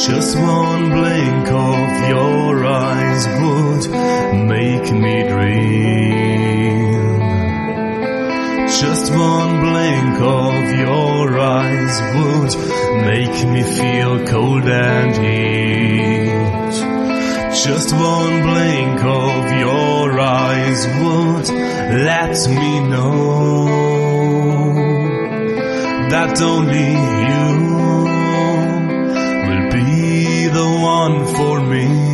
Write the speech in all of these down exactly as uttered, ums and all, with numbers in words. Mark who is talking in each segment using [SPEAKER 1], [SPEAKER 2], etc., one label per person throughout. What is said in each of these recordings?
[SPEAKER 1] Just one blink of your eyes would make me dream. Just one blink of your eyes would make me feel cold and heat. Just one blink of your eyes would let me know that only you will be the one for me.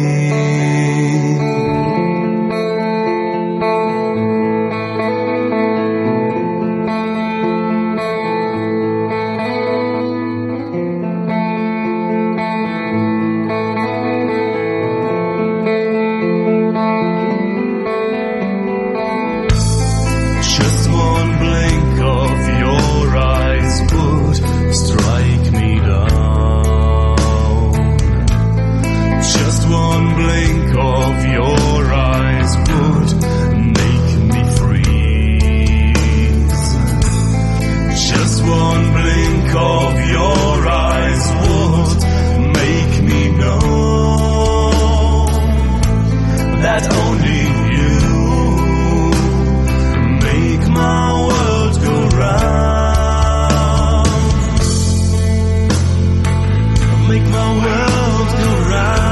[SPEAKER 1] Just one blink of your eyes would strike me down. Just one blink of your eyes would make me freeze. Just one blink of your eyes would make me know that only you make my world go round. Make my world go round.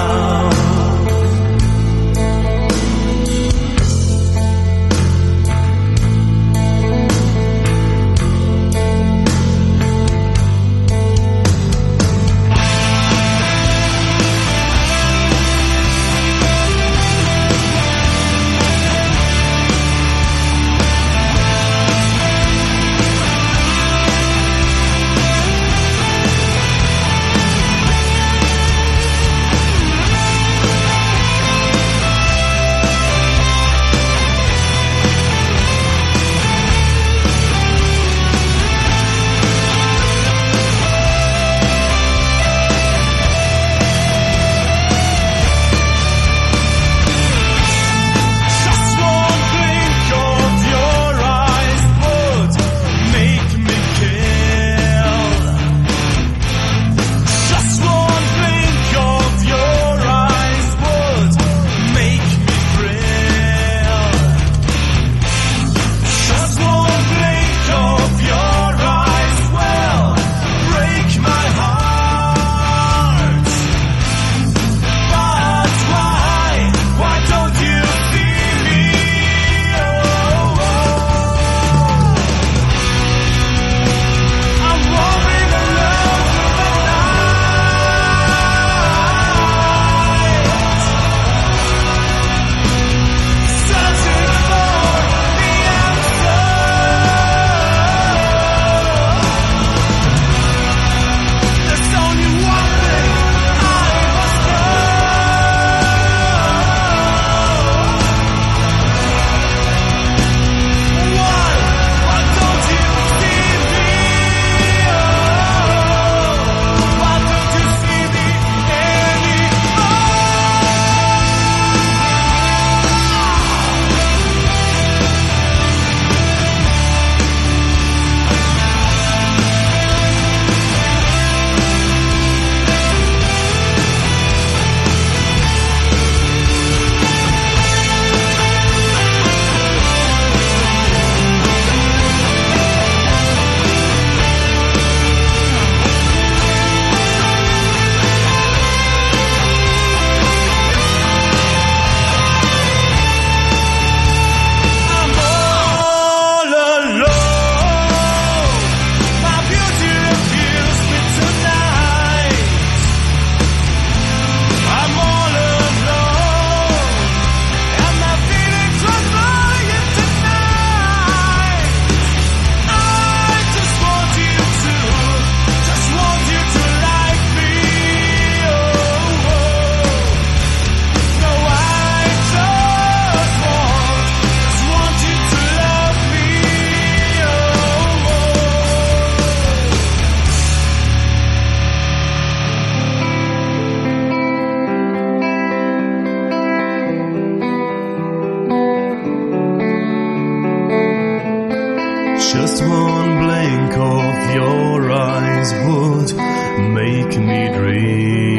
[SPEAKER 1] Just one blink of your eyes would make me dream.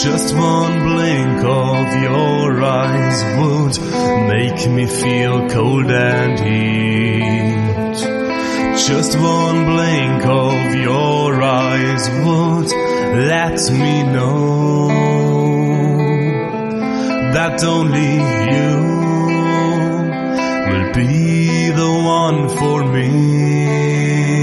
[SPEAKER 1] Just one blink of your eyes would make me feel cold and heat. Just one blink of your eyes would let me know that only you will be the one for me.